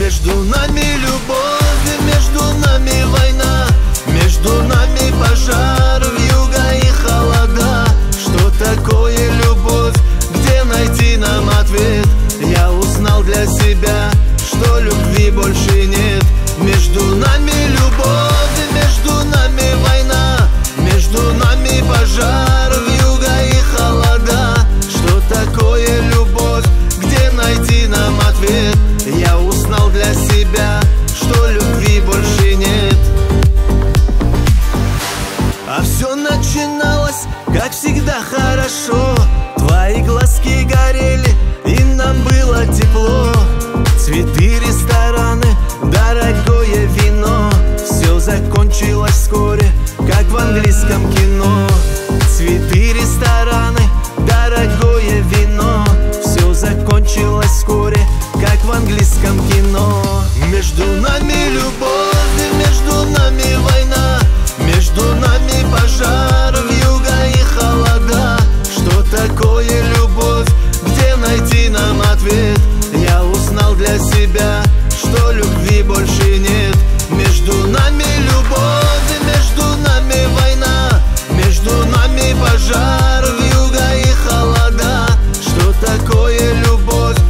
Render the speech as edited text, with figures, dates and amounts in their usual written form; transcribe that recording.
Между нами любовь, между нами война, между нами пожар, вьюга и холода. Что такое любовь? Где найти нам ответ? Я узнал для себя, что любви больше нет. Между нами любовь, между нами война, между нами пожар, вьюга и холода. Что такое любовь? Где найти нам ответ? Я узнал для себя, что любви больше нет. А все начиналось, как всегда, хорошо. Твои глазки горели, и нам было тепло. Цветы, рестораны, дорогое вино. Все закончилось вскоре, как в английском кино. Цветы, рестораны, дорогое вино. Все закончилось вскоре, как в английском кино. Между нами любовь, между нами война, между нами пожар, вьюга и холода. Что такое любовь? Где найти нам ответ? Я узнал для себя, что любви больше нет. Между нами любовь, между нами война, между нами пожар, вьюга и холода. Что такое любовь?